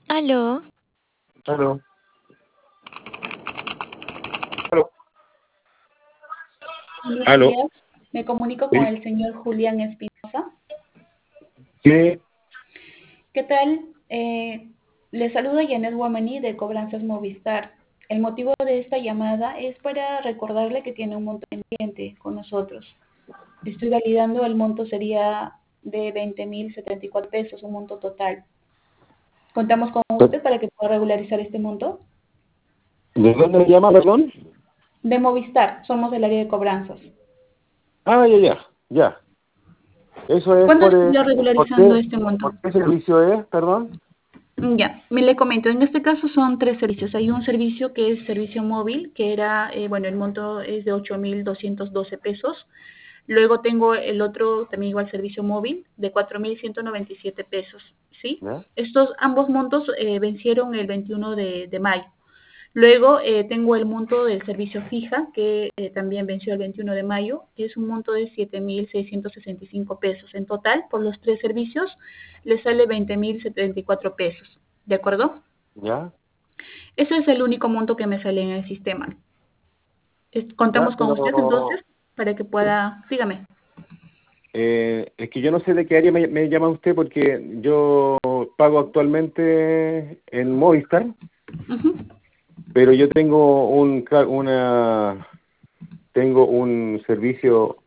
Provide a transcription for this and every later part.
Aló, Aló, aló, Buenos aló. días, me comunico con Sí, el señor Julián Espinosa. sí, ¿Qué tal? Le saluda Janet Guamaní de Cobranzas Movistar. El motivo de esta llamada es para recordarle que tiene un monto pendiente con nosotros. Estoy validando, el monto sería de 20.074 pesos, un monto total. ¿Contamos con usted para que pueda regularizar este monto? ¿de dónde me llama, perdón? De Movistar, somos del área de cobranzas. Ah, ya. Eso es ¿Cuándo por, estaría ¿por regularizando qué, este monto? por qué servicio es, perdón? Ya, me le comento, en este caso son tres servicios. Hay un servicio que es servicio móvil, que era, bueno, el monto es de 8.212 pesos. Luego tengo el otro, también igual servicio móvil, de 4.197 pesos, ¿sí? ¿Ya? Estos ambos montos vencieron el 21 de mayo. Luego tengo el monto del servicio fija, que también venció el 21 de mayo, que es un monto de 7.665 pesos. En total, por los tres servicios, le sale 20.074 pesos. ¿De acuerdo? ¿Ya? Ese es el único monto que me sale en el sistema. Ya, Contamos con usted pero entonces para que pueda, dígame. es que yo no sé de qué área me llama usted porque yo pago actualmente en Movistar, Ujú. pero yo tengo tengo un servicio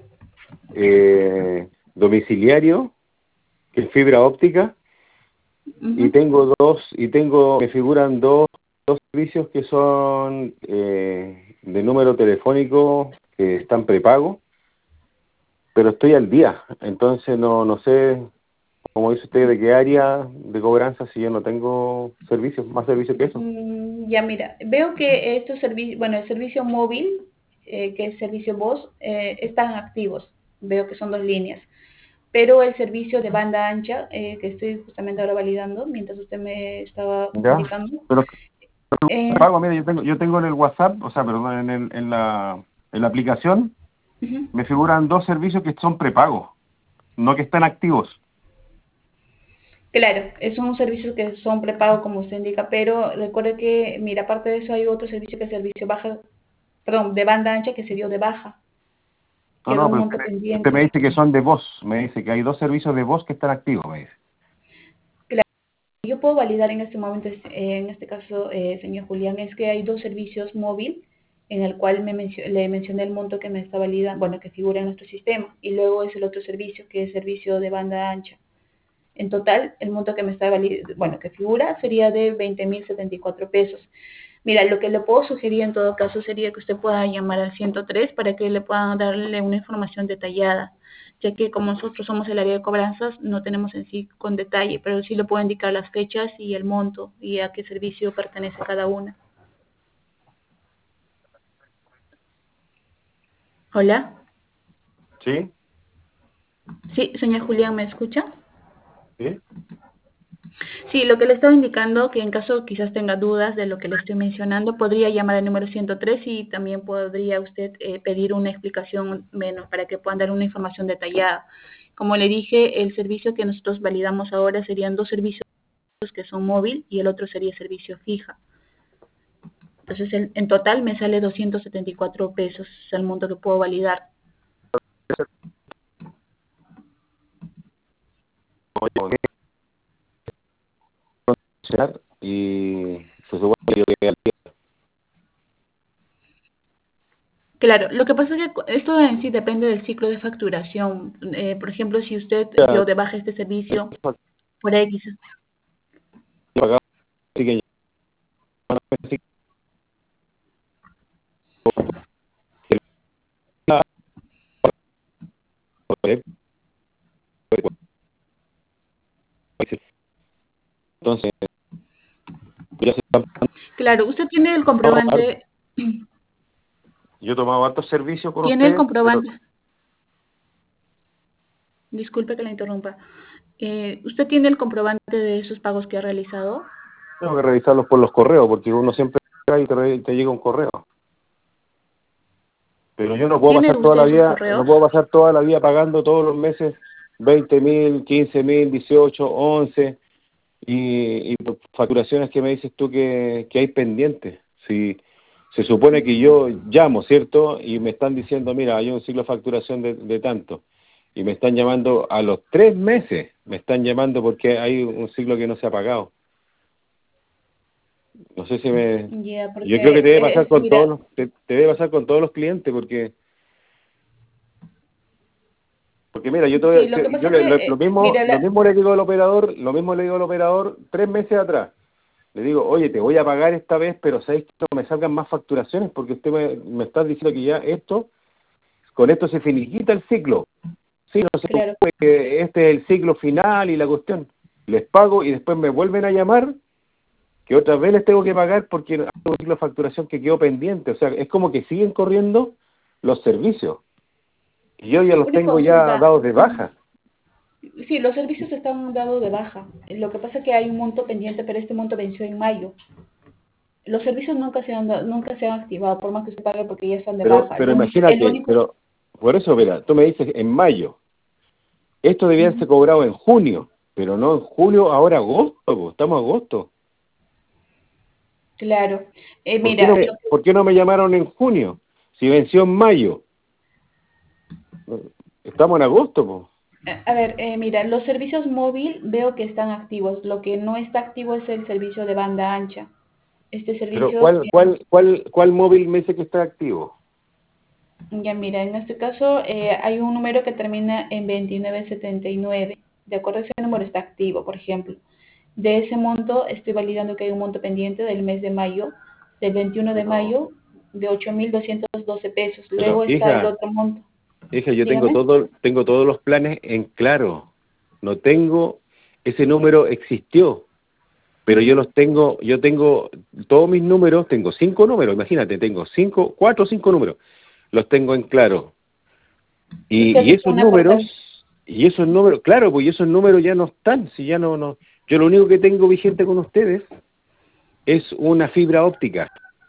domiciliario que es fibra óptica. Ujú. Me figuran dos servicios que son de número telefónico que están prepago, pero estoy al día, entonces no sé, como dice usted, de qué área de cobranza si yo no tengo servicios, más servicios que eso. Ya mira, veo que estos servicios, bueno, el servicio móvil, que es servicio voz, están activos. Veo que son dos líneas. Pero el servicio de banda ancha, que estoy justamente ahora validando, mientras usted me estaba Ya, indicando, pero eh, pago, mire, yo tengo en el WhatsApp, o sea, perdón, en la aplicación, ujú. me figuran dos servicios que son prepagos, no que están activos. Claro, es un servicio que son prepago como usted indica, pero recuerde que, mira, aparte de eso hay otro servicio que es servicio baja, perdón, de banda ancha que se dio de baja, No, quedó no, un pero monto usted me pendiente. dice que son de voz, me dice que hay dos servicios de voz que están activos, me dice. Claro, yo puedo validar en este momento, en este caso, señor Julián, es que hay dos servicios móvil en el cual le mencioné el monto que me está validando, bueno, que figura en nuestro sistema, y luego es el otro servicio que es servicio de banda ancha. En total, el monto que me está bueno, que figura sería de 20.074 pesos. Mira, lo que le puedo sugerir en todo caso sería que usted pueda llamar al 103 para que le puedan darle una información detallada, ya que como nosotros somos el área de cobranzas, no tenemos en sí con detalle, pero sí le puedo indicar las fechas y el monto y a qué servicio pertenece cada una. Hola. ¿Sí? Sí, señor Julián, ¿me escucha? ¿Sí? Sí, lo que le estaba indicando, que en caso quizás tenga dudas de lo que le estoy mencionando, podría llamar al número 103 y también podría usted pedir una explicación menos para que puedan dar una información detallada. Como le dije, el servicio que nosotros validamos ahora serían dos servicios que son móvil y el otro sería servicio fija. Entonces, en total me sale 274 pesos, es el monto que puedo validar. Y se supone que yo quedé al día. Claro, lo que pasa es que esto en sí depende del ciclo de facturación. Por ejemplo, si usted dio de baja este servicio por X. Pagaba, así que así que- entonces ya se están Claro, usted tiene el pagando harto. comprobante, Yo he tomado hartos servicios con tiene el ustedes, pero comprobante, disculpe que la interrumpa, usted tiene el comprobante de esos pagos que ha realizado. tengo que revisarlos por los correos, porque uno siempre paga y te llega un correo. Pero yo no puedo ¿Tiene pasar toda usted la esos vida, no correos? puedo pasar toda la vida pagando todos los meses 20.000, 15.000, 18, 11. y facturaciones que me dices tú que hay pendientes. Si se supone que yo llamo, ¿cierto? Y me están diciendo, mira, hay un ciclo de facturación de tanto. Y me están llamando a los 3 meses, me están llamando porque hay un ciclo que no se ha pagado. No sé si me... Ya, Yo creo que te debe pasar porque, con todos mira, los, te debe pasar con todos los clientes, porque mira, sí, lo que pasa yo que, mira, lo mismo le digo al operador, lo mismo le digo al operador 3 meses atrás. Le digo, oye, te voy a pagar esta vez, pero sabes que no me salgan más facturaciones porque usted me está diciendo que ya con esto se finiquita el ciclo. Sí, no se claro, preocupe, que este es el ciclo final y la cuestión. Les pago y después me vuelven a llamar, que otra vez les tengo que pagar porque hay un ciclo de facturación que quedó pendiente. O sea, es como que siguen corriendo los servicios. Y yo ya los una tengo ya consulta. dados de baja. Sí, los servicios están dados de baja. Lo que pasa es que hay un monto pendiente, pero este monto venció en mayo. Los servicios nunca se han activado, por más que se pague porque ya están de baja. Pero El imagínate, único, pero por eso, verá, tú me dices en mayo. Esto debía ujú, haberse cobrado en junio, pero no en julio, ahora agosto, po, estamos a agosto. claro. ¿Por qué Mira, por qué no me llamaron en junio? Si venció en mayo. Estamos en agosto, pues. a ver, mira, los servicios móvil veo que están activos. Lo que no está activo es el servicio de banda ancha. Este Pero servicio, ¿cuál móvil me dice que está activo? ya mira, en este caso hay un número que termina en 2979. De acuerdo, ese número está activo, por ejemplo. De ese monto, estoy validando que hay un monto pendiente del mes de mayo, del 21 de Pero, mayo, de 8.212 pesos. pero Luego está el otro monto. yo Dígame. tengo todos los planes en claro. No tengo, ese número existió, pero Ujú. yo tengo todos mis números, tengo 5 números, imagínate, tengo 4 o 5 números, los tengo en claro. Usted Y hizo una aportación. esos números, claro, pues y esos números ya no están, si ya no, yo lo único que tengo vigente con ustedes es una fibra óptica.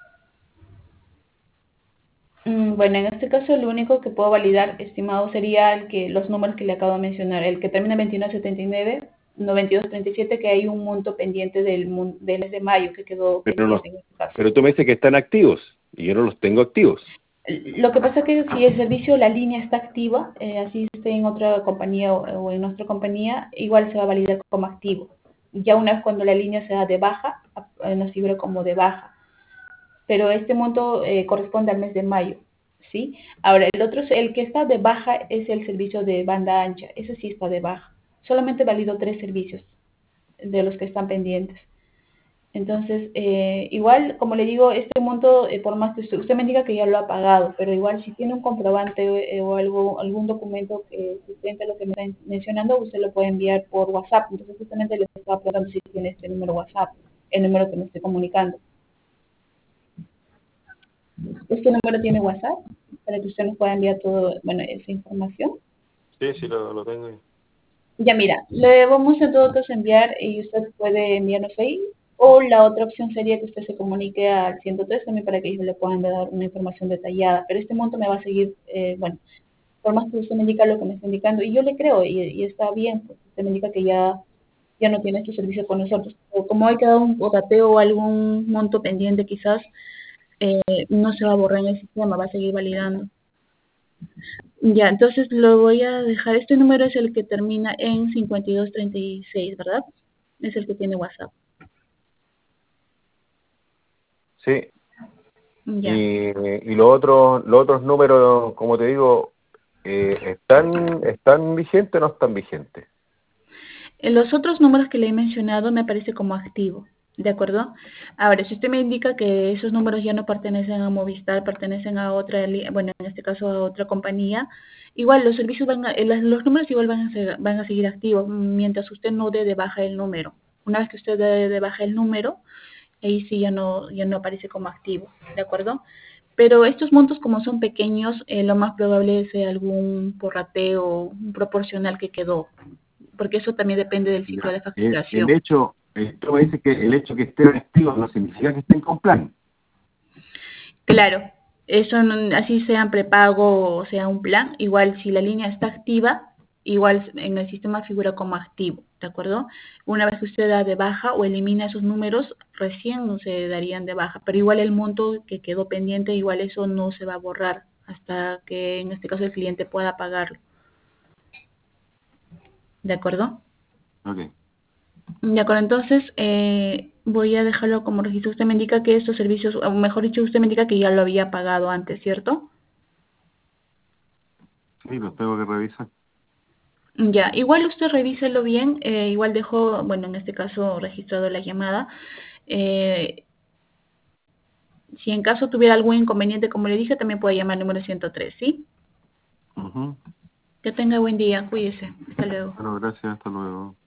Bueno, en este caso lo único que puedo validar, estimado, sería los números que le acabo de mencionar, el que termina en 2179, 9237, que hay un monto pendiente del mes de mayo que quedó Pero pendiente en este caso. pero tú me dices que están activos y yo no los tengo activos. Lo que pasa es que si el servicio, la línea está activa, así esté en otra compañía o en nuestra compañía, igual se va a validar como activo. Ya una vez cuando la línea sea de baja, nos figura como de baja. Pero este monto corresponde al mes de mayo, ¿sí? Ahora, el que está de baja es el servicio de banda ancha, ese sí está de baja. Solamente valido 3 servicios de los que están pendientes. Entonces, igual, como le digo, este monto, por más que usted me diga que ya lo ha pagado, pero igual si tiene un comprobante o algún documento que sustente lo que me está mencionando, usted lo puede enviar por WhatsApp. Entonces, justamente le estaba preguntando si tiene este número WhatsApp, el número que me estoy comunicando. Este número tiene WhatsApp para que usted nos pueda enviar todo, bueno, esa información. Sí, sí, lo tengo ahí. Ya mira, le vamos a todo caso enviar y usted puede enviarnos ahí. O la otra opción sería que usted se comunique al 103 también para que ellos le puedan dar una información detallada. Pero este monto me va a seguir, bueno, por más que usted me indica lo que me está indicando, y yo le creo, y está bien, porque usted me indica que ya no tiene este servicio con nosotros. O como hay quedado un rateo o algún monto pendiente quizás, no se va a borrar en el sistema, va a seguir validando. Ya, entonces lo voy a dejar. Este número es el que termina en 5236, ¿verdad? Es el que tiene WhatsApp. Sí, Ya. y los otros números, como te digo, ¿están vigentes o no están vigentes? En los otros números que le he mencionado me aparece como activo, ¿de acuerdo? Ahora, si usted me indica que esos números ya no pertenecen a Movistar, pertenecen a otra, bueno, en este caso a otra compañía, igual los servicios los números igual van a seguir activos mientras usted no dé de baja el número. Una vez que usted dé de baja el número, ahí sí ya no aparece como activo, ¿de acuerdo? Pero estos montos como son pequeños, lo más probable sea algún porrateo proporcional que quedó, porque eso también depende del ciclo de El facturación. hecho, tú me dices que el hecho que estén activos no significa que estén con plan. Claro, eso así sea prepago o sea un plan, igual si la línea está activa, igual en el sistema figura como activo, ¿de acuerdo? Una vez que usted da de baja o elimina esos números, recién no se darían de baja, pero igual el monto que quedó pendiente, igual eso no se va a borrar hasta que en este caso el cliente pueda pagarlo, ¿de acuerdo? Ok. De acuerdo, entonces voy a dejarlo como registro. Usted me indica que estos servicios, o mejor dicho, usted me indica que ya lo había pagado antes, ¿cierto? Sí, los tengo que revisar. Ya, igual usted revíselo bien, igual dejo, bueno, en este caso registrado la llamada. Eh, si en caso tuviera algún inconveniente, como le dije, también puede llamar al número 103, ¿sí? Ujú. Que tenga buen día, cuídese. Hasta luego. Bueno, gracias, hasta luego.